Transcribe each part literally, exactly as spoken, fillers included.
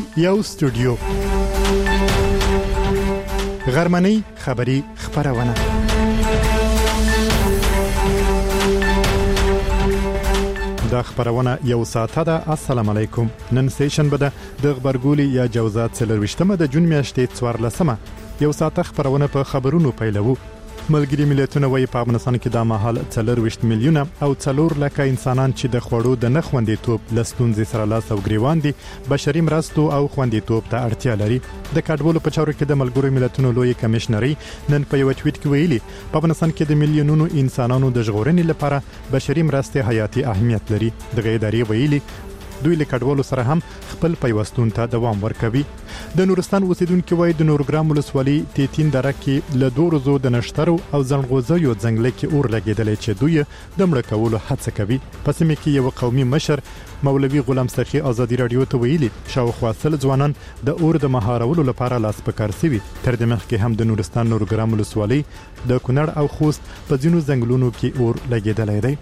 یو استودیو غرمنۍ خبری خبرونه دا خبرونه یو ساعته ده. السلام علیکم. نن سیشن بده د خبرګولي یا جوزات څلرويشتمه د جون میاشتې څوارلسمه یو ساعته خبرونه په خبرونو پیلوو. ملګری ملتونه وایي په افغانستان کې د مهال څلرويشت میلیونه او څلور لکه انسانان چې د خوړو د نه خوندیتوب لستونځي سره لاس او ګریوان دي بشري مرستو او خوندیتوب ته اړتیا لري. د کډوالو په چارو کې د ملګری ملتونو لوی کمشنري نن په یو ټویټ کې ویلي په افغانستان کې د میلیونونو انسانانو د ژغورنې لپاره بشري مرستې حیاتي اهمیت لري. د ادارې ویلي دوی له کډوالو سره هم خپل پیوستون ته دوام ورکوي. د نورستان اوسیدونکو وایي د نورګرام ولسوالۍ تیتین دره کې له دوه ورځو د نشترو او زنغوزیو ځنګل کې اور لګیدل چې دوی د مړ کولو هڅه کوي. په سیمه کې یو قومي مشر مولوي غلام سرخي ازادي رادیو ته ویلي شاوخوا سل ځوانان د اور د مهارولو لپاره لاس پکار سوي. تر دې مخکې هم د نورستان نورګرام ولسوالۍ د کونړ او خوست په ځینو ځنګلونو کې اور لګیدل دی.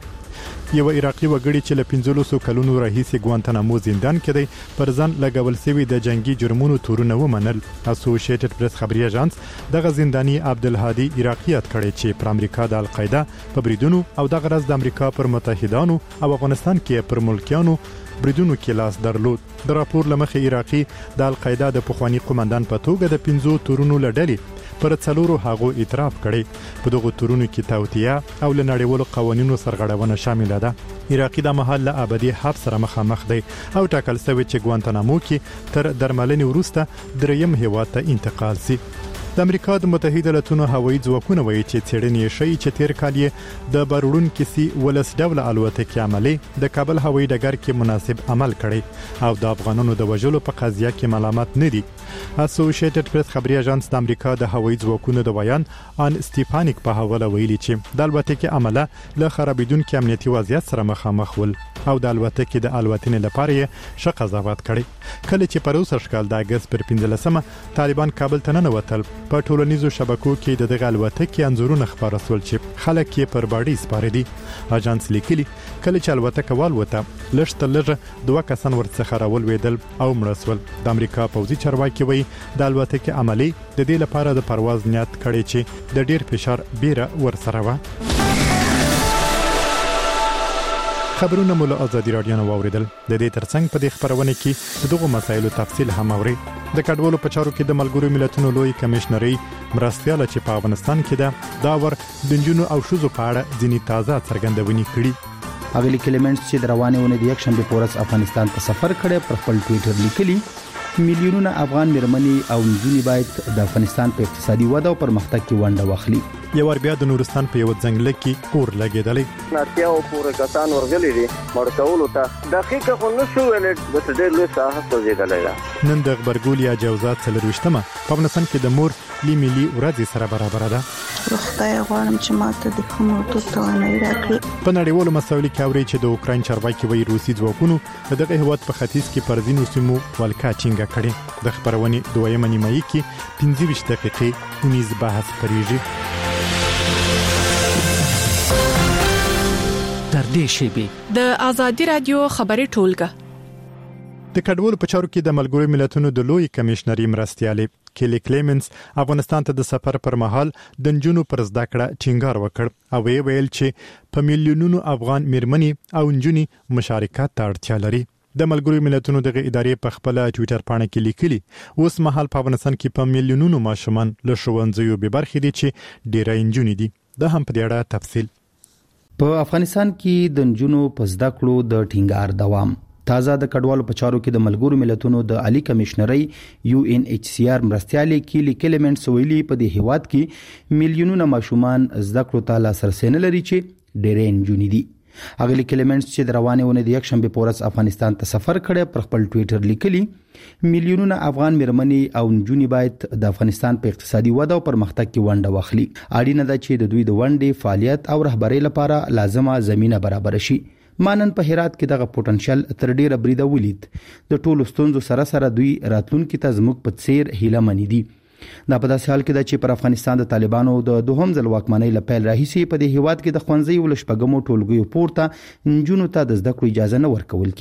یو عراقي وګړي چې له پنځلسو کلونو راهیسې ګوانتانامو زندان کې دی پر ځان لګول سوي د جنگي جرمونو تورونه ومنل. اسوسییټډ پریس خبري اژانس دغه زنداني عبدالهادي عراقیت کړي چې پر امریکا د القاعده په بریدونو او د غرض د امریکا پر متحدانو او افغانستان کې پر ملکیانو بریدونو کې لاس درلود. د راپور لمخې عراقي د القاعده د پخوانی قومندان په توګه د پنځو تورونو لړلې پر څلورو هغو اعتراف کړي. په دغه تورونو کې توطیه او لنړیوالو قوانینو سرغړونه شامل ده. عراقي د محل له ابدي حبس سره مخامخ دی او ټاکل شوی چې ګوانتانامو کې تر درملنې وروسته دریم هیواد ته انتقال شي. د امریکا د متحده ایالاتونو هوایي ځواکونه وایي چې څېړنې شي چې تیر کال یې د بارون کسي ولس ډول الوتکې عملي د کابل هوایي ډګر کې مناسب عمل کړي او د افغانانو د وژلو په قضیه کې ملامت نه دي. اسوسییټډ پریس خبري اژانس د امریکا د هوایي ځواکونو د بیان ان سټيفانیک په حواله ویلي چې د الوتکې عمله له خرابېدونکو امنیتي وضعیت سره مخامخ ول او د الوتکې د الوتنې لپاره یې ښه قضاوت کړي. کله چې پروسه شکل د اگست پر پنځلسمه طالبان کابل ته ننوتل په ټولنیزو شبکو کې د دغه الوتکې انځورونه خبره سول چې خلک یې پر باډي سپاره دي. اژانس لیکلي کله چې الوتکه والوته لږ تر لږه دوه کسان ورڅخه راولوېدل او مړه شول. د امریکا پوځي چارواکي وایي د الوتکې عملي د دې لپاره د پرواز نیت کړي چې د ډیر فشار بیره ورسره و. خبرونه مولا ازادي رادیو نو اوریدل. د دې ترڅنګ په دې خبرونه کې دغه مسایلو تفصیل هم اوري. د کډوالو په چارو کې د ملګرو ملتونو لوی کمشنري مرستياله چې په افغانستان کې ده دا ور د جنونو او شوزو په اړه ځینی تازه څرګندونې کړي. اغلی کلیمنټس چې دروانه ونه د یک شنبه پورس افغانستان ته سفر کړي پر خپل ټوئیټر لیکلي میلیونونه افغان مرمنې او نجونې باید د افغانستان په اقتصادي وده او پرمختګ کې ونډه واخلي. یو ور بیا د نورستان په یو ځنګل کې اور لګیدلې. ناتیا او پورې کسان ورغلي دي مرکول ته دقیقه خو نو شو ول د ډېر له ساحه سوځیدلې. نن د خبرګول یا جوزات څلرويشتمه په افغانستان کې د مور لی ملي ورځ سره برابر ده. خدای غواړم چې ماته د کومو توتونه راکړي. په نړیوالو مسایلو کې اوري چې د اوکرين چارواکي وایي روسي ځواکونو دغه هیواد په ختیځ کې پر ځینو سیمو ولکا چینګه کړي. د خبرونې دویمه نیمایي کې پنځه ویشت دقیقې ونیز بحث پریږي. تر دې شیبې د ازادي رادیو خبري ټولګه د کډوالو په چارو کې د ملګرو ملتونو د لوی کمشنري مرستيالي کلی کلیمنس افغانستان ته د سفر پر مهال د نجونو پر زده کړه ټینګار وکړ او ویل چې په میلیونونو افغان میرمنې او نجونې مشارکت ته اړتیا لري. د ملګرو ملتونو دغه ادارې په خپل ټوئیټر باندې کې لیکلي اوس مهال په افغانستان کې په میلیونونو ماشومان له ښوونځیو به برخې دي چې ډېر نجونې دي. د هم په دې اړه تفصیل په افغانستان کې د نجونو په زده کړو د ټینګار دوام. تازه د کډوالو په چارو کې د ملګرو ملتونو د عالی کمشنري یو ان ایچ سی آر مرستيالي کې لیکلمنټس ویلي په دې هیواد کې میلیونونه ماشومان زده کړو ته لاسرسي نه لري چې ډېر نجونې دي. اغلی کلیمنټس چې روانه ونه د یک شنبه پورس افغانستان ته سفر کړي پر خپل ټوئیټر لیکلي میلیونونه افغان مرمنې او نجونې باید د افغانستان په اقتصادي وده او پرمختګ کې ونډه واخلي. اړینه ده چې د دوی د ونډې فعالیت او رهبرۍ لپاره لازمه زمينه برابر شي. مانن په هرات کې دغه پوتنشل تر ډیره بریده ولید. د ټولو ستونزو سره سره دوی راتلونکي ته زموږ په څیر هیله مني دي. دا په داسې حال کې ده چې پر افغانستان د طالبانو د دوهم ځل واکمنۍ لپاره راهیسي په دې هیواد کې د خوندزي ولشپګمو ټولګیو پورته نجونو ته د زده کړو اجازه نه ورکول کیږي.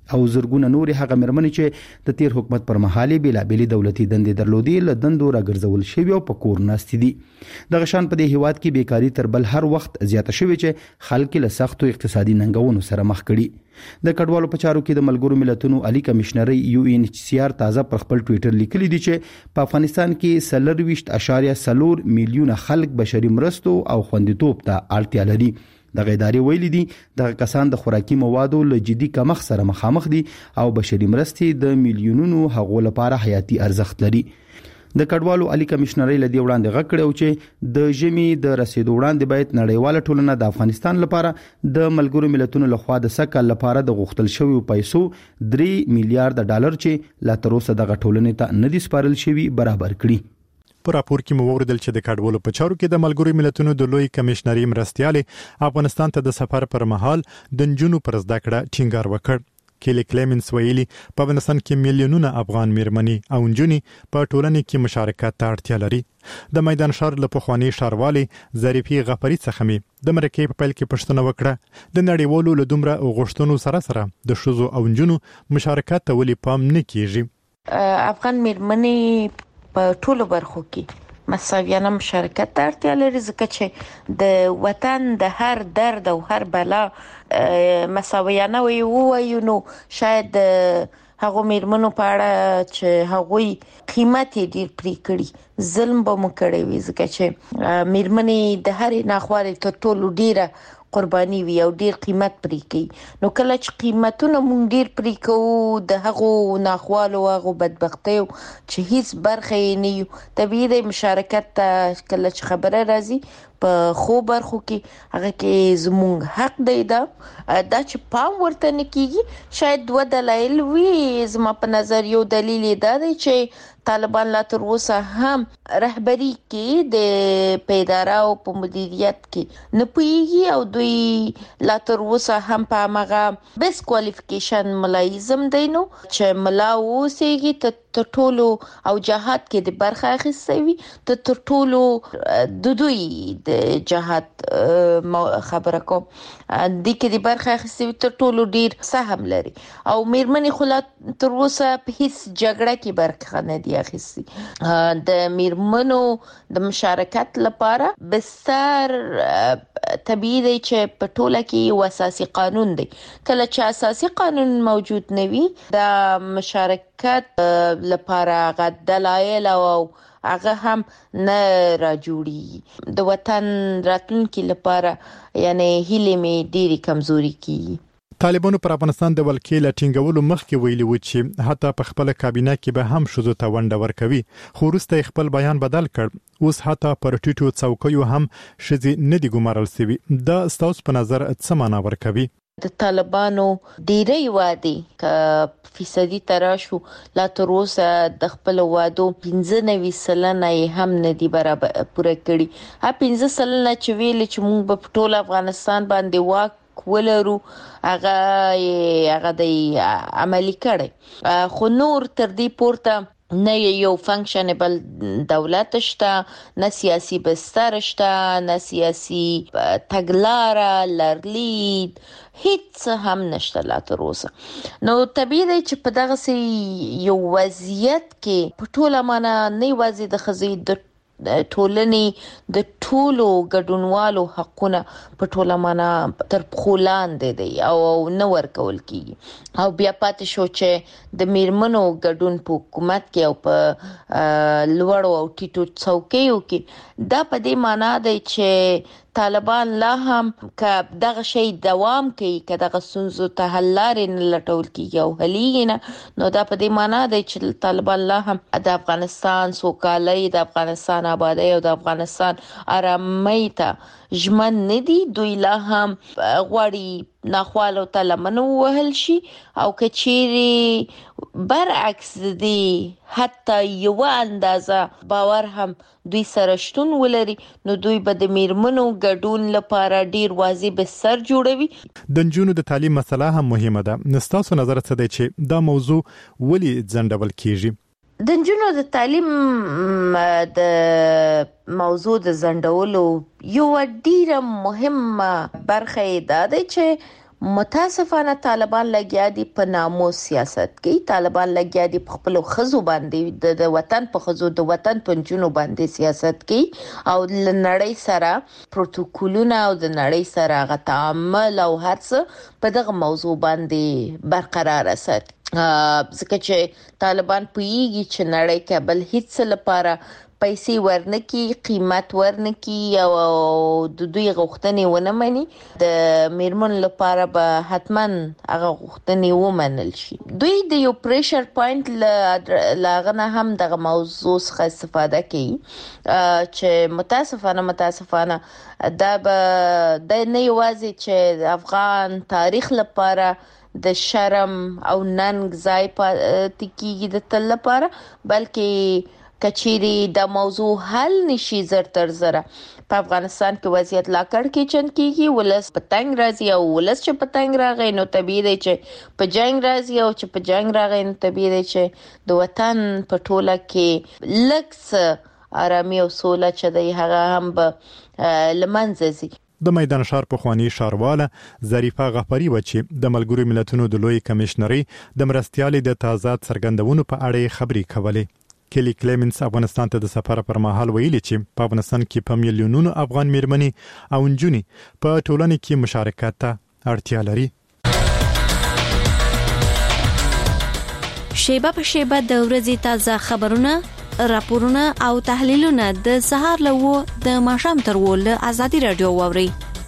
او زرګونه نور هغه مرمنې چې د تیر حکومت پر مهاله بلا بلی دولتي دندې درلودي له دندو راګرځول شوی او په کور ناست دي. د غشان په دې هیواد کې بیکاری تر بل هر وخت زیاته شوی چې خلک له سختو اقتصادي ننګونو سره مخ کړي. د کډوالو په چارو کې د ملګرو ملتونو عالی کمشنري یو ان ایچ سی آر تازه پر خپل ټوئیټر لیکلي دي چې په افغانستان کې سلرويشت اشاریه سلور میلیونه خلک بشري مرستو او خوندیتوب ته اړتیا لري. د غیداري ویلي دي د کسان د خوراکي موادو له جدي کمښت سره مخامخ دي او بشري مرستې د میلیونونو هغو لپاره حیاتي ارزښت لري. د کډوالو عالی کمشنري لدی وړاندې غږ کړو چې د ژمي د رسیدو وړاندې باید نړیواله ټولنه د افغانستان لپاره د ملګرو ملتونو لخوا د سکه لپاره د غوښتل شوی پیسو درې میلیارډ ډالر چې لا تر اوسه د غټولنې ته نه دي سپارل شوی برابر کړي. په راپور کې مو وردل چې د کډوالو په چارو کې د ملګرو ملتونو د لوی کمشنري مرستيالې افغانستان ته د سفر پر مهال د نجونو پر زده کړه ټینګار وکړ. کلی کلیمنس ویلي په افغانستان کې میلیونونه افغان میرمنې او نجونې په ټولنه کې مشارکت ته اړتیا لري. د میدان ښار له پخوانی ښاروالي ظریفي غفری څخه می د مرکې په پیل کې پښتنه وکړه د نړیوالو له دومره غوښتنو سره سره د شوزو او نجونو مشارکت ته ولې پام نه کیږي. افغان میرمنې په ټولو برخو کې مساویانه مشارکت ته اړتیا لري ځکه چې د وطن د هر درد او هر بلا مساویانه وي وایو نو شاید هغه میرمنو په اړه چې هغوی قیمت ډیر پرې کړی ظلم به مو کړی وي ځکه چې میرمنې د هر ناخوالې ته ټولو ډیره قرباني وي او ډیر قیمت پرې کوي. نو کله چې قیمتونه مونږ ډیر پرې کوو د هغو ناخوالو او هغو بدبختیو چې هیڅ برخه یې نه یو طبیعي د مشارکت کله چې خبره راځي په خو برخو کې هغه کې زموږ حق دی دا دا چې پام ورته نه کیږي. شاید دوه دلایل وي زما په نظر. یو دلیل دا دی چې طالبان لا تر اوسه هم رهبری کې د پیدارا او په مدیریت کې نه پوهیږي او دوی لا تر اوسه هم په هغه بیس کوالیفیکیشن ملایزم دی نو چې ملا اوسېږي ته ټولو او جهاد کې د برخه اخیستي وي ته ټولو د دوی د جهاد خبره کوم د کې د برخه اخیستي وي ته ټولو ډیر سهم لري او میرمنې خو لا تر اوسه په هیڅ جګړه کې برخه نه دي اخیستي. د میرمنو د مشارکت لپاره بستر طبیعي دی چې په ټوله کې یو اساسي قانون دی. کله چې اساسي قانون موجود نه وي د مشارکت لپاره غد دلایل او هغه هم نه را جوړي د وطن راتلونکي لپاره یعنی هیله می ډیری کمزوري کی. طالبانو پر افغانستان د ولکې لټینګولو مخکې ویلي و چې حتی په خپل کابینه کې به هم شوزو ته ونډه ورکوي خو وروسته خپل بیان بدل کړ. اوس حتی پر ټیټو څوکیو هم شذي نه دی ګمارل سوي. دا ستاسو په نظر څه معنا ورکوي؟ د طالبانو ډیری وادي ک فیصدي تراشو لا تر اوسه د خپل وادو پنځه نوي سلنه هم نه دی برابر پوره کړی. ها پنځه سلنه چې ویل چې موږ په ټول افغانستان باندې واک ولرو هغه هغه د عملی کړي خو نور تر دې پورته نه یو فنکشنبل دولت شته نه سیاسي بستر شته نه سیاسي تګلاره لرلید هیڅ هم نشته لا تر اوسه. نو طبیعي دی چې په دغه سي یو وضعیت کې په ټوله معنا نه وځي د خزي د ټولنې د ټولو ګډونوالو حقونه په ټوله معنا تر خولان دي او نو ورکول کیږي او بیا پاتې شو چې د میرمنو ګډون په حکومت کې او په لوړو او ټیټو څوکیو کې دا په دې معنا دی چې طالبان لا هم ک دغه شی دوام کوي ک دغه سنځو ته حل لارې نه لټول کیږي او هلي نه نو دا په دې معنا دی چې طالبان لا هم د افغانستان سوکالۍ د افغانستان آبادی او د افغانستان آرامۍ ته ژمن نه دي. دوی لا هم غواړي ناخوالو ته لمن وهل شي او کچيري برعکس دي حتی یو اندازه باور هم دوی سره شتون ولري نو دوی به د میرمنو ګډون لپاره ډیر واضح بستر جوړوي. د نجونو د تعلیم مسله هم مهمه ده. نستاسو نظر څه دی چې دا موضوع ولې ځنډول کیږي؟ د نجونو د تعلیم د موضوع د ځنډولو یو ډیره مهمه برخه ده چې متاسفانه طالبان لګیا دي په ناموس سیاست کې، طالبان لګیا دي په خپل خزو باندې د وطن په خزو د وطن په جنو باندې سیاست کې او د نړۍ سره پروتوکولونه او د نړۍ سره غتعامل او هرڅه په دغه موضوع باندې برقرار ساتي. ځکه چې طالبان پوهیږي چې نړۍ کې بل هیڅ لپاره پیسې ورنکي، قیمت ورنکي او د دوی غوښتنې ونه مني. د میرمن لپاره به حتما هغه غوښتنې ومنل شي. دوی د یو پریشر پوینټ لاغنه هم دغه موضوع څخه استفاده کوي چې متاسفانه متاسفانه دا به د نه یوازې چې افغان تاریخ لپاره د شرم او ننګ ځای پاتې کیږي د تل لپاره، بلکې کچيري د موضوع حل نشي زر تر زره په افغانستان کې وضعیت لا کړ کې چن کیږي، ولس پتنګ راځي او ولس چې پتنګ راغی نو طبيعي دی چې په جنگ راځي او چې په جنگ راغی نو طبيعي دی چې د وطن په ټوله کې لکس آرامي او سوله چې دی هغه هم به لمنځه ځي. د میدان ښار په خواني ښارواله ظریفه غفاری و چې د ملګرو ملتونو د لوی کمشنري د مرستيالي د تازه څرګندونو په اړه خبري کولې. کلی کلیمنس افغانستان ته د سفر پر مهال ویلي چې په افغانستان کې په میلیونونو افغان میرمنې او نجونې په ټولنه کې مشارکت ته اړتیا لري. شیبه په شیبه د ورځې تازه خبرونه، راپورونه او تحلیلونه د سهار لوو د ماښام تر ول ازادي رادیو ووري.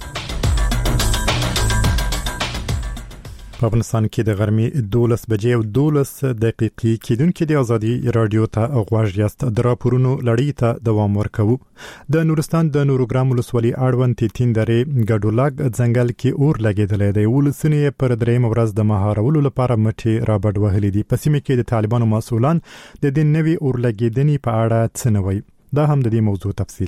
په افغانستان کې د غرمې دولس بجې او دولس دقیقې کېدونکې د ازادي رادیو ته غواړ یاست د راپورونو لړۍ ته دوام ورکوو. د نورستان د نورګرام ولسوالۍ اړوند تیتین درې ګډولاګ ځنګل کې اور لګېدلی دی. ولسونه پر درېیم ورځ د مهارولو لپاره مټې رابډ وهلې دي. په سیمه کې د طالبانو مسؤلان د دې نوي اور لګېدنې په اړه څه نه وایي. دا هم د دې موضوع تفصیل.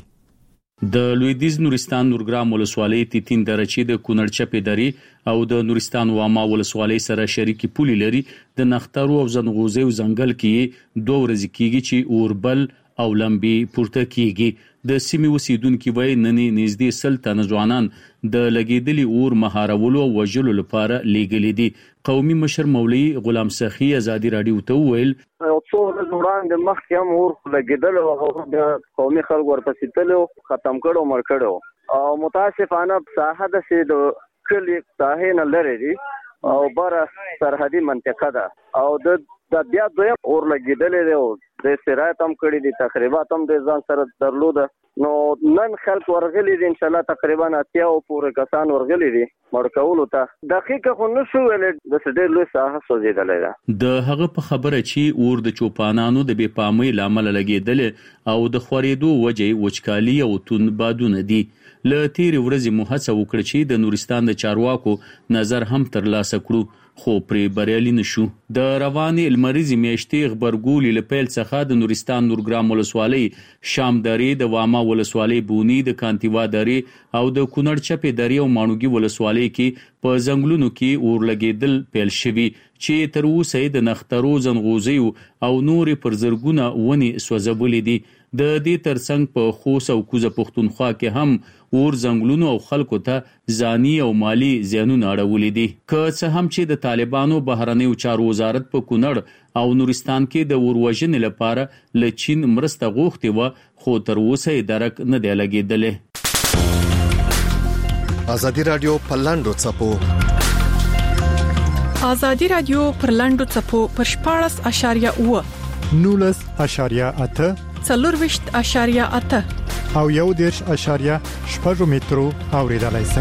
د لویدیز نورستان نورګرام ولسوالۍ تیتین درچې د کونړ چپې درې او د نورستان واما ولسوالۍ سره شریکي پولي لري. د نخترو او زنغوزیو ځنګل کې دوه ورځې کېږي چې اوربل او لمبي پورته کېږي. د سیمې اوسیدونکو وایي نننې نږدې سل تنه ځوانان د لګېدلي اور مهارولو او وژلو لپاره لیږلي دي. قومي مشر مولوي غلام سخي ازادي رادیو ته وویل او څو ورځې وړاندې مخکې هم اور لګېدل او هغه قومي خلک ورپسې تللي ختم کړو مړ کړو او متاسفانه ساحه داسې د کلي ساحې نه لرې دي او بره سرحدي منطقه ده او د د بیا دویم اور لګېدلی دی او د سرایت هم کړي دي، تقریبات هم د ځان سره درلوده. نو نن خلک ورغلي دي انشاءالله تقریبا اتیا او پورې کسان ورغلي دي مړ کولو ته. دقیقه خو نه شو ویلی داسې ډېر لوی ساحه سوځېدلی ده. د هغه په خبره چې اور د چوپانانو د بې پامۍ له امله لګېدلی او د خورېدو وجې وچکالي او توند بادونه دي. له تیرې ورځې مو هڅه وکړه چې د نورستان د چارواکو نظر هم ترلاسه کړو خو پرې بریالي نشو. د روانې لمریزې میاشتې غبرګولي له پیل څخه د نورستان نورګرام ولسوالۍ شام درې، د واما ولسوالۍ بونی، د کانتیوا درې او د کونړ چپې درې او ماڼوګي ولسوالۍ کې په ځنګلونو کې اور لګېدل پیل شوي چې تر اوسه د نخترو، زنغوزیو او نورې پر زرګونه ونې سوځولې دي. د دې ترڅنګ په خوست او کوزه پښتونخوا کې هم اور ځنګلونو او خلکو ته ځاني او مالی زیانونه اړولې دي. که څه هم چې د طالبانو بهرنیو چارو وزارت په کونړ او نورستان کې د اور وژنې لپاره له چین مرسته غوښتې وه خو تر اوسه یې درک نه دی لګېدلی. ازادي رادیو په لاندو څپو ازادي رادیو پر لاندو څپو پر شپاړس اشاریه اوه نولس اشاریه اته څلورویشت اشاریه اته او یو دیرش اشاریه شپږ مترو اوریدلای شئ.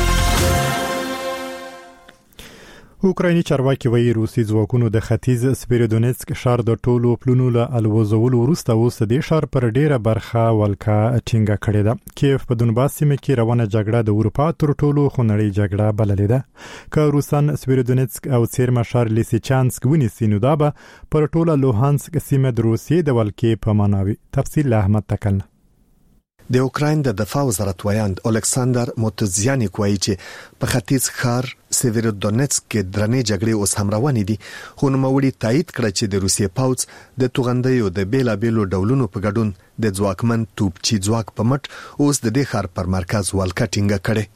اوکرایني چارواکي وایي روسي ځواکونو د ختیځ سپیرودونیتسک ښار د ټولو پلونو له الوزولو وروسته اوس د دې ښار پر ډیره برخه ولکه ټینګه کړې ده. کیف په دونباس سیمه کې روانه جګړه د اروپا تر ټولو خونړۍ جګړه بللې ده. که روسان سپیرودونیتسک او سیرما ښار لیسیچانسک ونیسي نو دا به پر ټوله لوهانسک سیمه د روسیې د ولکې په معنا وي. تفصیل له احمد تکل. د اوکراین د دفاع وزارت وایند الکساندر موتوزیانیک وایي چې په ختیځ ښار سیویرودونیتسک کې درنې جګړې اوس هم روانې دي، خو نوموړي تایید کړه چې د روسیې پوځ د توغندیو د بیلابیلو ډولونو په ګډون د ځواکمن توپچي ځواک په مټ اوس د دې ښار پر مرکز ولکه ټینګه کړې.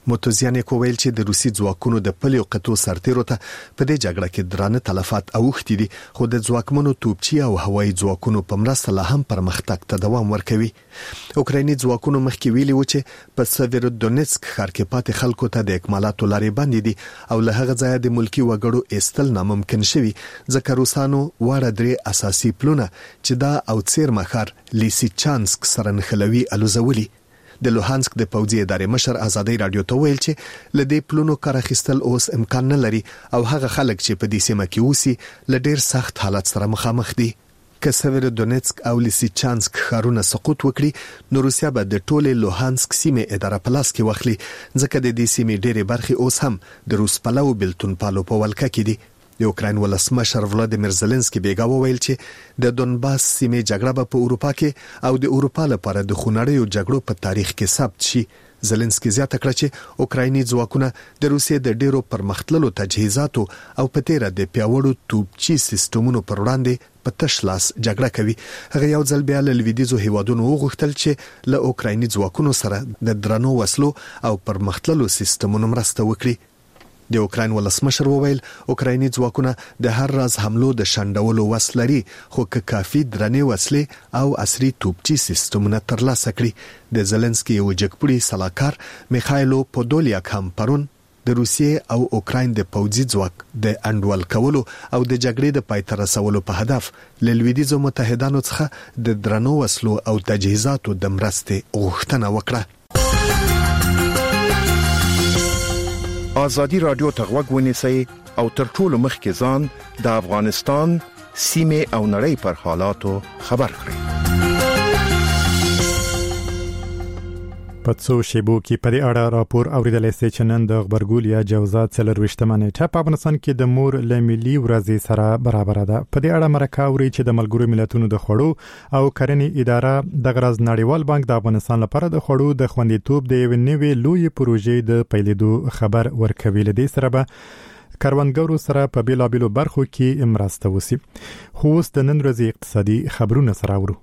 موتوزیانی کویل چې د روسي ځواکونو د پلیو قطو سرتیرو ته په دې جګړه کې درانه تلفات اوښتي دي، خو د ځواکمنو توپچي او هوایي ځواکونو په مرسته لا هم پرمختګ ته دوام ورکوي. اوکرایني ځواکونو مخکې ویلي و چې په سیویرودونیتسک ښار کې پاتې خلکو ته د اکمالاتو لارې بندې دي او له هغه ځایه د ملکی وګړو ایستل ناممکن شوي، ځکه روسانو واړه درې اساسي پلونه چې دا او څیرمه ښار لیسیچانسک سره نښلوي الوزولي. د لوهانسک د پوځي ادارې مشر ازادي رادیو ته ویل چې لدې پلونو کار اخیستل اوس امکان نه لري او هغه خلک چې په دې سیمه کې اوسي ل ډیر سخت حالت سره مخامخ دي. که سیویرودونیتسک او لیسیچانسک ښارونه سقوط وکړي نو روسیا به د ټوله لوهانسک سیمه اداره په لاس کې واخلي، ځکه د دې سیمې ډېرې برخې اوس هم د روس پلو بلتون پالو په ولکه کې دي. د اوکراین ولسمشر ولادیمیر زيلنسکي بیګا وویل چې د دونباس سیمې جګړه به په اروپا کې او د اروپا لپاره د خونړیو جګړو په تاریخ کې ثبت شي. زيلنسکي زیاته کړه چې اوکرایني ځواکونه د روسیې د ډیرو پرمختللو تجهیزاتو او په تیره د پیاوړو توپچي سیستمونو پر وړاندې په تش لاس جګړه کوي. هغه یو ځل بیا له لویدیځو هیوادونو وغوښتل چې له اوکرایني ځواکونو سره د درنو وسلو او پرمختللو سیستمونو مرسته وکړي. د اوکراین ولسمشر وویل اوکرایني ځواکونه د هر راز حملو د شندولو وس لري، خو که کافي درنې وسلې او عصري توپچي سیستمونه ترلاسه کړي. د زيلنسکي یو جګپوړي سلاکار میخایلو پودولیاک هم پرون د روسیې او اوکراین د پوځي ځواک د انډول کولو او د جګړې د پای ته رسولو په هدف له لویدیځو متحدانو څخه د درنو وسلو او تجهیزاتو د مرستې غوښتنه وکړه. آزادی رادیو ته غوږ ونیسئ او تر ټولو مخکې ځان د افغانستان سیمه او نړۍ پر حالاتو خبر کړئ. په څو شیبو کې په دې اړه راپور اوریدل شي چې نن د خبرګول یا جوزات څلرويشتمه نیټه په افغانستان کې د مور له ملي ورځې سره برابر ده. په دې اړه مرکه اوري چې د ملګرو ملتونو د خوړو او کرنې اداره د غرض نړیوال بانک د افغانستان لپاره د خوړو د خوندیتوب د یو نوې لوی پروژې د پیلېدو خبر ورکوي. لدې سره به کاروانګرو سره په بیلابیلو برخو کې مرسته وسی. خو اوس د نن ورځې اقتصادي خبرونه سره ورو.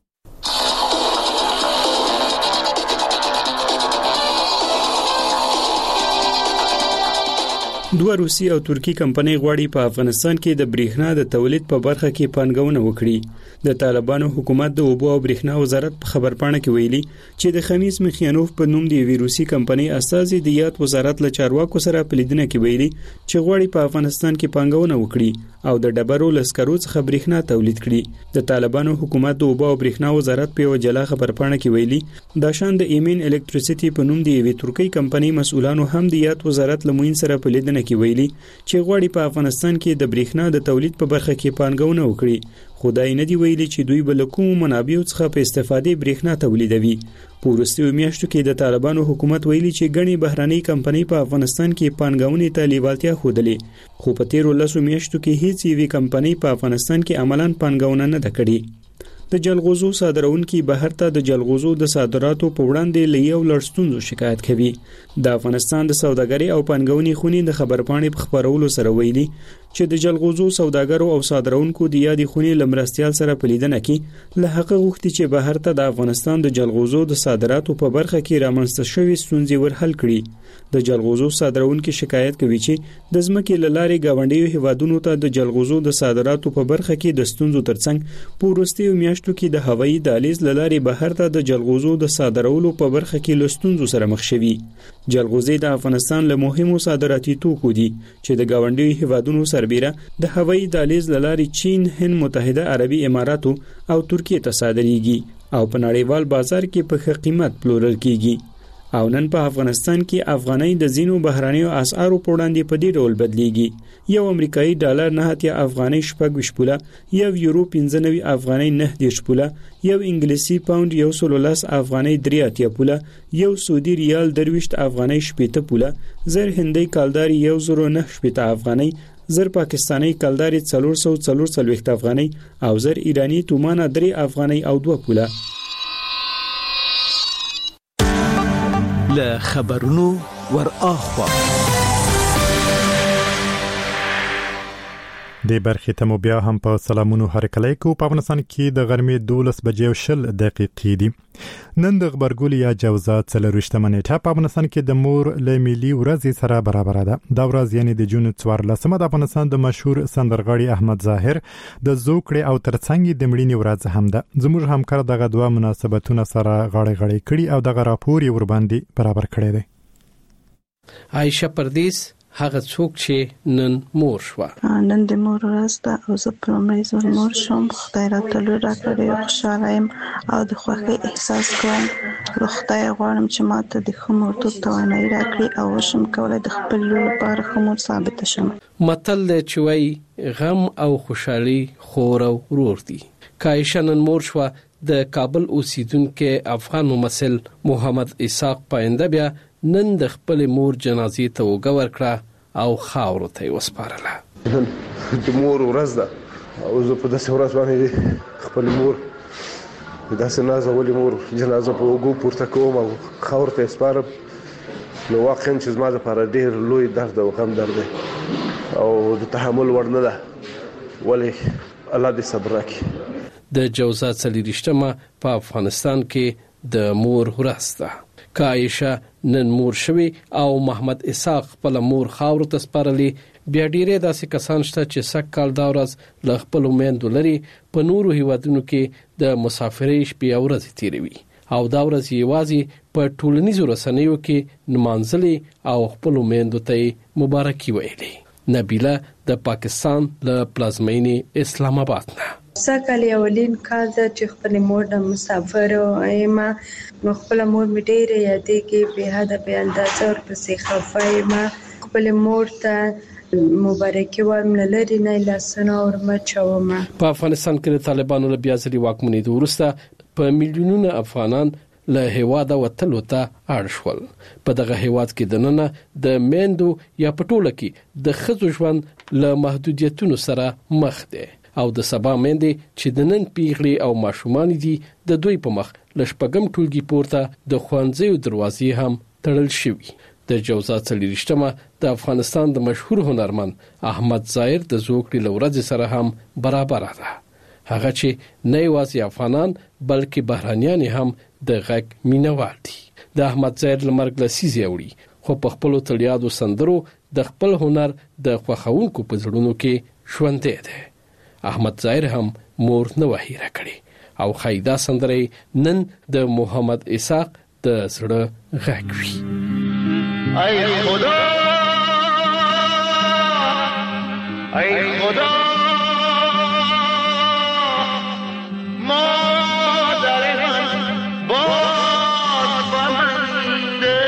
دوه روسي او ترکی کمپنۍ غواړي په افغانستان کې د برېښنا د تولید په برخه کې پانګونه وکړي. د طالبانو حکومت د اوبو او برېښنا وزارت په خبرپاڼه کې ویلي چې د خمیس مخیانوف په نوم د یوې روسي کمپنۍ استازي د یاد وزارت له چارواکو سره په لیدنه کې ویلي چې غواړي په افغانستان کې پانګونه وکړي او د ډبرو لسکرو څخه برېښنا تولید کړي. د طالبانو حکومت د اوبو او برېښنا وزارت په یو جلا خبرپاڼه کې ویلي دا شان د ایمن الکتریسيټي په نوم د یوې ترکی کمپنۍ مسؤلانو هم د یاد وزارت لموین سره په لیدنه کې ویلي چې غواړي په افغانستان کې د برېښنا د تولید په برخه کې پانګونه وکړي. خدای نه دی ویلي چې دوی بل کوم منابع څخه په استفادې برېښنا تولیدوي. په وروستیو میاشتو کې د طالبانو حکومت ویلي چې ګڼې بهراني کمپنۍ په افغانستان کې پانګونې ته لیوالتیا ښودلې، خو په تیرو لسو میاشتو کې هیڅ یوې کمپنۍ په افغانستان کې عملاً پانګونه نه ده کړې. د جلغوزو صادرونکي بهر ته د جلغوزو د صادراتو په وړاندې لیو لړستونزو شکایت کوي. د افغانستان د سوداګرۍ او پانګونې خونې د خبرپاڼې په خبرولو سره ویلي چې د جلغوزو سوداګرو او صادرونکو د یادې خونې لمرستيال سره په لیدنه کې له حق غوښتي چې بهر ته د افغانستان د جلغوزو د صادراتو په برخه کې رامنځته شوې ستونزې ورحل کړي. د جلغوزو صادرونکي شکایت کوي چې د ځمکې له لارې گاونډیو هیوادونو ته د جلغوزو د صادراتو په برخه کې د ستونزو ترڅنګ په وروستیو میاشتو کې د هوایي دهلیز له لارې بهر ته د جلغوزو د صادرولو په برخه کې له ستونزو سره مخ شوي. جلغوزي د افغانستان له مهمو صادراتي توکو دي چې د گاونډیو هیوادونو سربیره د هوایي دهلیز له لارې چین، هند، متحده عربي اماراتو او ترکیه ته صادریږي او په نړیوال بازار کې په ښه قیمت پلورل کیږي. او نن په افغانستان کې افغانۍ د زینو بهرانیو اسعارو په وړاندې په دې ډول بدلیږي. یو امریکایي ډالر نه اتیا افغانۍ شپږ ویشت پوله، یو یورو پنځه نوي افغانۍ نه دېرش پوله، یو انګلیسي پاوند یو سل لس افغانۍ درې اتیا پوله، یو سعودي ریال درویشت افغانۍ شپېته پوله، زر هندۍ کالدار یو زر نه شپېته افغانۍ، زر پاکستانی کلداري څلور سوه څلور څلوېښت افغانۍ او زر ایرانی تومانه درې افغانۍ او دوه پوله. له خبرونو ور اخوا د برخې ته مو بیا هم په سلامونو هرکلی کو. په افغانستان کې د غرمې دولس بجې او شل دقیقې دي. نن د غبرګولي یا جوزات څلرویشتمه نیټه په افغانستان کې د مور له ملي ورځې سره برابر ده. دا ورځ یعنی د جون څوارلسمه د افغانستان د مشهور سندرغاړي احمد ظاهر د زوکړې او ترڅنګ د مړینې ورځ هم ده. زموږ همکار دغه دوه مناسبتونه سره غاړې غاړې کړي او دغه راپور یې ورباندې برابر کړی دی. عائشه پردیس هغه څوک چې نن مور شو. نن د مور ورځ ده او زه په لومړي ځل مور شوم. خدای راته لور راکړی او خوشاله یم او د خوښۍ احساس کوم. له خدای غواړم چې ماته د ښه مورتوب توانایي راکړي او وشم کولی د خپل لور لپاره ښه مور ثابته شم. متل دی چې وایي غم او خوشحالي خور او ورور دي. که عایشه نن مور شوه، د کابل اوسیدونکي افغان ممثل محمد اسحاق پاینده بیا نن د خپل مور جنازې ته وګور کړه او خاورو ته وسپارله. نن د مور ورځ ده او زه په داسې ورځ باندې خپل مور په داسې نازه ولې مور جنازه په اوږو پورته کوم او خاورو ته یې سپارم. نو واقعا چې زما دپاره ډېر لوی درد او غم درد دی او د تحمل وړ نه ده. ولې الله دې صبر راکړي. د جوزات څلرویشتمه په افغانستان کې د مور ورځ ده. که عایشه نن مور شوی او محمد اسحاق خپل مور خاورو ته سپارلی، بیا ډیره داسې کسان شته چې سک کال دا ورځ له خپل میندو لري په نورو هیوادونو کې د مسافرۍ شپې او ورځې تیروي او دا ورځ یوازې په ټولنیزو رسنیو کې نمانځلې او خپل میندو ته مبارکي ویلي. نبیله د پاکستان له پلازمینې اسلام آباد نه. سکل اولین کال ده چې خپل مور د مسافر ایم نو خپل مور می ډیره یادېږي به حد به اندازه ورپسې خفه یم. خپل مور ته مبارکي ورم لري نه لاسونه ورمچوم. په افغانستان کې د طالبانو له بیا ځلې واکمنۍ وروسته په میلیونونو افغانان له هیواده وتلو ته اړ شول. په دغه هیواد کې دننه د میندو یا پټوله کې د ښځو ژوند له محدودیتونو سره مخ دی او د سبا میندې چې د نن پیغلې او ماشومان دي د دوی په مخ له شپږم ټولګي پورته د ښوونځیو دروازې هم تړل شوي. د جوزات څلرویشتمه د افغانستان د مشهور هنرمند احمد ظاهر د زوکړې له ورځې سره هم برابر ده. هغه چې نه یوازې افغانان بلکې بهرانیان هم د غږ مینوال دي. د احمد ظاهر له مرګ لسیزې اوړي خو په خپلو تلیادو سندرو د خپل هنر د خوښونکو په زړونو کې ژوندی دی. احمد ظاهر هم مور نه وهیره کړي او خیدا سندرې نن د محمد اسحاق د زړه غږ وي. ای خدا ای خدا مادر من باز بنده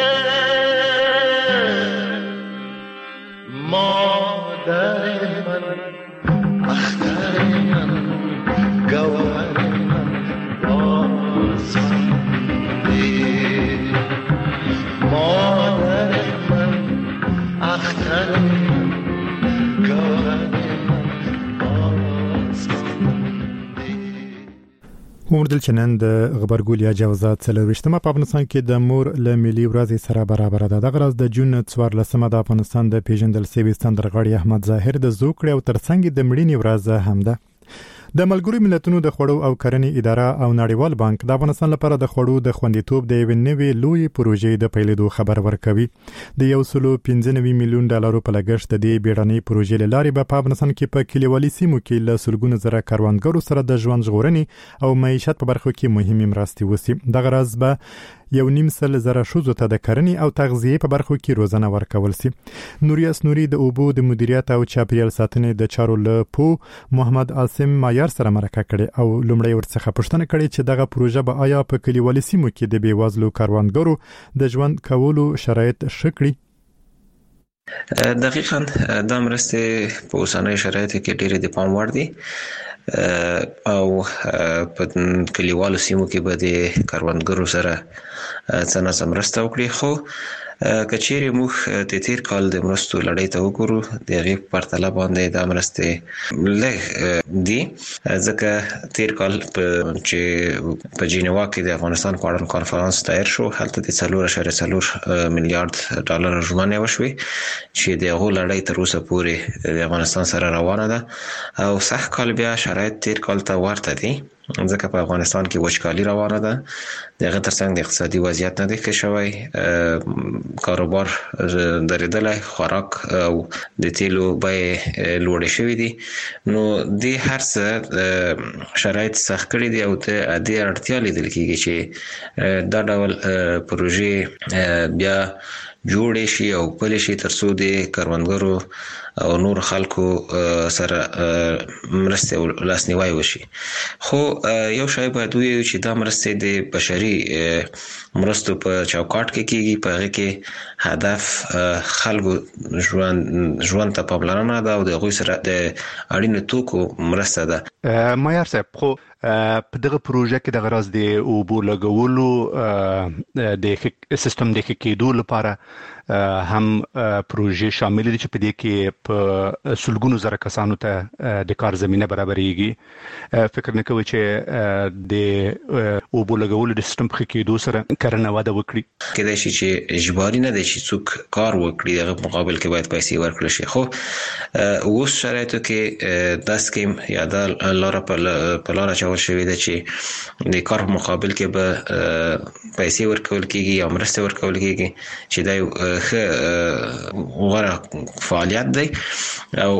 مادر من اختر من گوهر من باز بنده مادر من اختر من گوهر ومردل چې نن د غبرګول یا جوزات څلرویشتمه په افغانستان کې د مور له ملي ورځې سره برابر ده. دغه ورځ د جون څوارلسمه د افغانستان د پیژندل شوي سندرغاړي احمد ظاهر د زوکړې او ترڅنګ د مړینې ورځ هم ده. د ملګرو ملتونو د خوړو او کرنې اداره او نړیوال بانک د افغانستان لپاره د خوړو د خوندیتوب د یوې نوې لوی پروژې د پیلېدو خبر ورکوي. د یو سل او پنځه نوي میلیون ډالرو په لګښت د دې بیړنۍ پروژې له لارې به په افغانستان کې په کلیوالي سیمو کې له سلګونو زره کروندګرو سره د ژوند ژغورنې او معیشت په برخو کې مهمې مرستې وشي. دغه راز به یو نیم سل زره ښځو ته د کرنې او تغذیې په برخو کې روزنه ورکول شي. نوریاس نوري د اوبو د مدیریت او چاپیریال ساتنې د چارو له پو محمد عاصم معیار سره مرکه کړي او لومړی ورڅخه پوښتنه کړي چې دغه پروژه به آیا په کلیوالي سیمو کې د بیوازلو کروندګرو د ژوند کولو شرایط ښه کړي؟ دقیقاً دا مرستې په اوسنۍ شرایطو کې ډېرې د پام وړ دي او په کلیوالو سیمو کې به د کروندګرو سره څه نه څه مرسته وکړي. خو کچېری موږ د تیر کال د مرستو لړۍ ته وګورو د هغې په پرتله باندې د مرستې لږ دي، ځکه تیر کال چې په جنیوا کې د افغانستان په اړه کانفرانس دایر شو، هلته د څلور اعشاریه څلور میلیارډ ډالر ژمنې وشوې چې د هغو لړۍ تر اوسه پورې د افغانستان سره روانه ده او سږ کال بیا شرایط تیر کال ته ورته دي، ځکه په افغانستان کې وچکالي روانه ده، د هغه ترڅنګ د اقتصادي وضعیت نه دی ښه شوی، کاروبار درېدلی، خوراک او د تیلو بیې لوړې شوې دي، نو دې هر څه شرایط سخت کړي دي او د دې اړتیا لیدل کېږي چې دا ډول پروژې بیا جوړې شي او پلي شي ترڅو د کروندګرو او نور خلکو سره مرستې او لاسنیوی وشي. خو یو شی باید ووایو چې دا مرستې د بشري مرستو په چوکاټ کې کېږي، په هغې کې هدف خلکو ژوند ژوند ته پاملرنه ده او د هغوی سره د اړینو توکو مرسته ده. مایار صاحب، خو په دغه پروژه کې د غرض د اوبو لګولو د سیستم د ښه کېدو لپاره هم پروژې شامل دي چې په دې کې په سلګونو زره کسانو ته د کار زمینه برابرېږي. فکر نه کوي چې د اوبو لګولو د سیستم په ښه کېدو سره کرنه وده وکړي؟ کېدای شي چې اجباري نه دی چې څوک کار وکړي، دغه مقابل کې باید پیسې ورکړل شي، خو اوس شرایطو کې دا سکیم یا دا لاره په لاره اچول شوې ده چې د کار په مقابل کې به پیسې ورکول کېږي یا مرستې ورکول کېږي، چې دا یو ښه غوره فعالیت دی او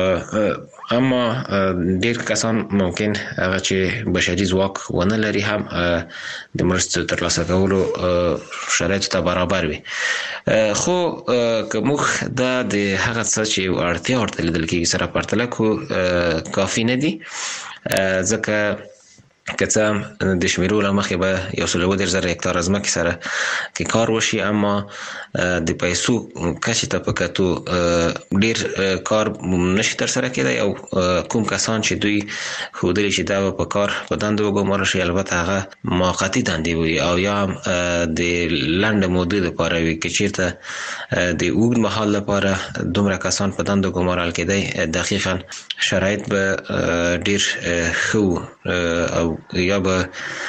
اما ډیر کسان ممکن هغه چې بشري ځواک ونه لري هم د مرستو ترلاسه کولو شرایطو ته برابر وي. خو که موږ دا د هغه څه چې اړتیا ورته لیدل کېږي سره پرتله کړو کافي نه دي، ځکه که څه هم د شمیرو له مخې به یو سل اووه دېرش زره هکتاره ځمکې سره کې کار وشي، اما د پیسو کچې ته په کتو ډیر کار نشي ترسره کېدی او کوم کسان چې دوی ښودلي چې دا به په کار په دندو وګمارل شي، البته هغه موقتي دندې وي او یا هم د لنډه مودې لپاره وي. که چېرته د اوږد مهال لپاره دومره کسان په دندو ګمارل کېدی، دقیقا شرایط به ډیر ښه او یا به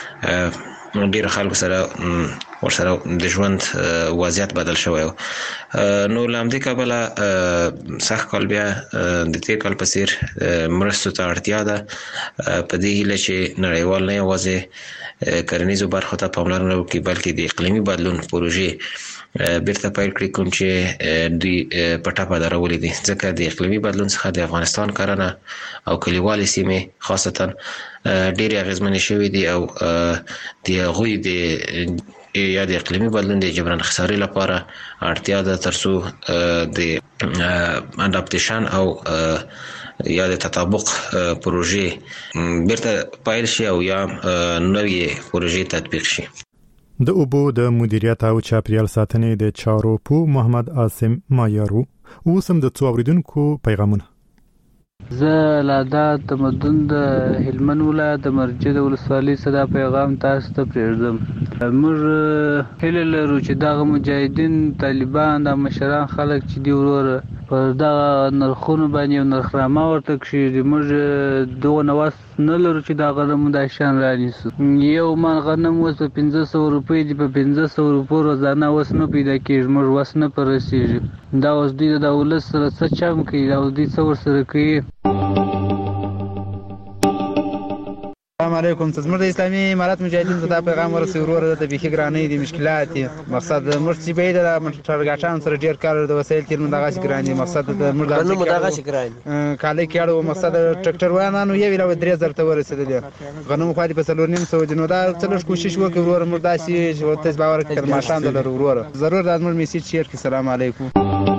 ډیر خلکو سره ورسره د ژوند وضعیت بدل شوی و. نو له همدې کبله سږ کال بیا د تېر کال په څېر مرستو ته اړتیا ده، په دې هیله چې نړیوال نه یوازې کرنیزو برخو ته پاملرنه وکړي بلکې د اقلیمي بدلون پروژې بیرته پیل کړي، کوم چې دوی په ټپه درولې دي، ځکه د اقلیمي بدلون څخه د افغانستان کرنه او کلیوالې سیمې خاصتا ډېرې اغېزمنې شوې دي او د هغوی د یا د اقلیمي بدلون د جبران خسارې لپاره اړتیا ده ترڅو د اډاپټیشن او یا د تطابق پروژې بیرته پیل شي او یا نوې پروژې تطبیق شي. د اوبو د مدیریت او چاپیریال ساتنې د چارو پو محمد عاصم مایارو اوسم د څو اوریدونکو پیغامونه. زه لا دا تمدن د هلمند ولایت د مرجد ولسوالۍ صدا پیغام تاسو ته پرېږدم. موږ هیله لرو چې دغه مجاهدین طالبان د مشران خلک چې دی وروره پر دغه نرخونو باندې یو نرخنامه ورته کښېږدي. موږ دغه نوس نه لرو چې دا غنم دا شان رانیسو. یو من غنم اوس په پنځه سوه روپۍ دي، په پنځه سوه روپۍ روزانه اوس نه پیدا کېږي، موږ وس نه په رسېږي. دا اوس دوی د ولس سره څه چم کوي، دا اوس دوی څه ورسره کوي. السلام علیکم. زموږ د اسلامي امارت مجاهدین ته دا پیغام ورسوي وروره د بیخي ګرانۍ دي مشکلات دي. مقصد موږ چې به د ټرګاټانو سره ډېر کار د وسایل تېل موږ دغسې ګران دي. مقصد د موږ دغسې ګران دي کالۍ کې اړو مقصد ټرکټر وانانو یو ویل درې زره ته ورسېدلې، غنمو خوا دې په څلور نیم سوه دي. نو دا څه لږ کوشش وکړئ وروره، موږ داسې ورته باور کړ ماښام د لرو وروره ضرور دا زموږ میسیج شیر کړي. السلام علیکم.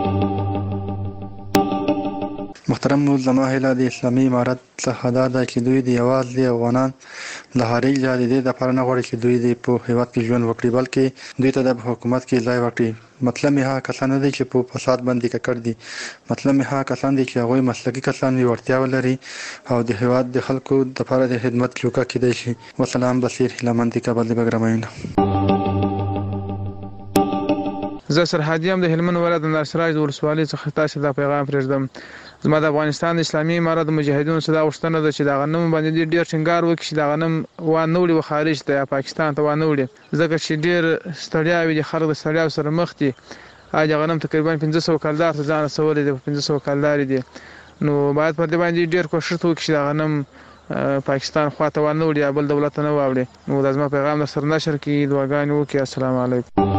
محترم زما هیله د اسلامي امارت څخه دا ده چې دوی د یوازې افغانان د خارج له د دې لپاره نه غواړي چې دوی د په هیواد کې ژوند وکړي، بلکې دوی ته د حکومت کې ځای ورکړي. مطلب یې هغه کسان نه دي چې په فساد باندې ککړ دي، مطلب یې هغه کسان دي چې هغوی مسلکي کسان وي، وړتیا ولري او د هیواد د خلکو لپاره د خدمت چوکه کېدای شي. وسلام. بصیر هیله مند کابل د بګرامینه. زه سرحدي هم د هلمند ولایت د ناصرای ولسوالۍ څخه تاسو دا پیغام پرېږدم زما د افغانستان د اسلامي امارت د مجاهدینو صدا غوښتنه ده چې دا غنم باندې ډېر ټینګار وکړي چې دا غنم وانه وړي و خارج ته یا پاکستان ته وانه وړي ځکه چې ډېر ستړیا وي د خلک د ستړیا سره مخ دي اجازه غنم تقریبا پنځه سوه کلدار ته ځان رسولي دي پنځه سوه کلدار دي نو باید پر دې باندې ډېر کوشش وکړي چې دا غنم پاکستان خواته وانه وړي یا بل دولت نه واوړي نو د زما پیغام در سره نشر کړي دعاګانې وکړي. السلام علیکم.